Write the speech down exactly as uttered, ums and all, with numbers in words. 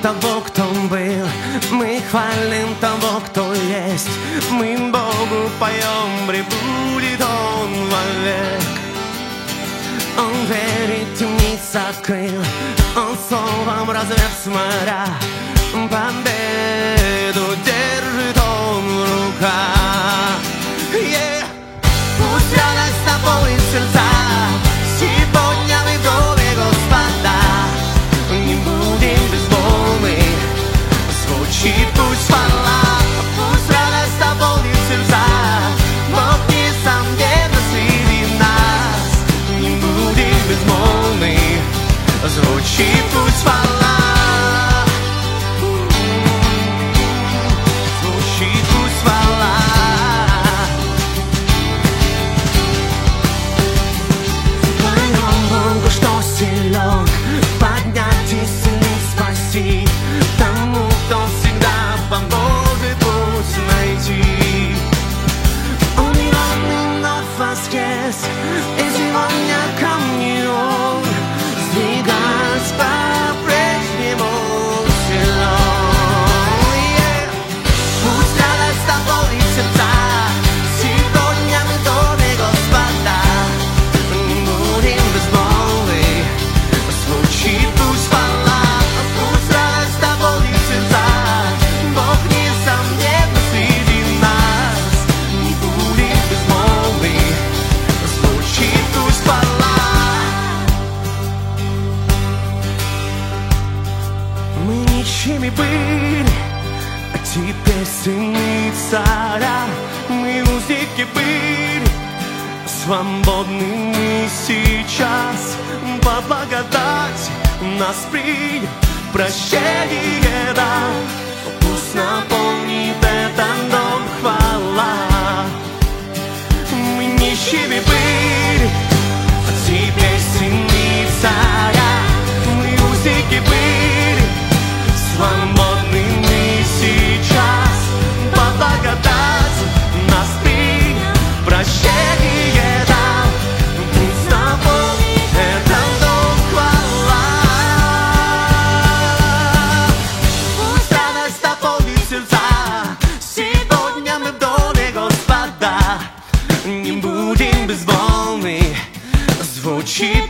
того, кто был, мы хвалим того, кто есть. Мы Богу поем, пребудет Он вовек. Он двери темниц открыл, Он словом разверз моря. Победу держит Он в руках. Yeah. Пусть радость наполнит сердца, сегодня мы в доме Господа. Не будем безмолвны, звучит пусть хвала. Пусть радость наполнит сердца, Бог несомненно среди нас. Не будем безмолвны, звучит пусть хвала. Звучит пусть хвала. Поем Богу, что силен поднять и исцелить, спасти. Тому, кто всегда поможет путь найти. Он неровный, но воскрес, и сегодня ко мне Он сдвигаясь по-прежнему силен. Yeah. Пусть радость наполнит сердца, сегодня мы в доме Господа. Не будем безмолвны, звучит пусть хвала. Пусть радость наполнит сердца, Бог несомненно среди нас. Не будем безмолвны, звучит пусть хвала. Мы ничьими были, а теперь сыны царя. Мы узники были, свободными сейчас. По благодати нас принял, прощение дал. Пусть наполнит этот дом хвала. Мы нищими были, а теперь сыны царя. Мы узники были, свободными сейчас. По благодати нас принял, прощение дал. Пусть наполнит этот дом хвала. Пусть радость наполнит сердца, сегодня мы в доме Господа. Не будем безмолвны, звучит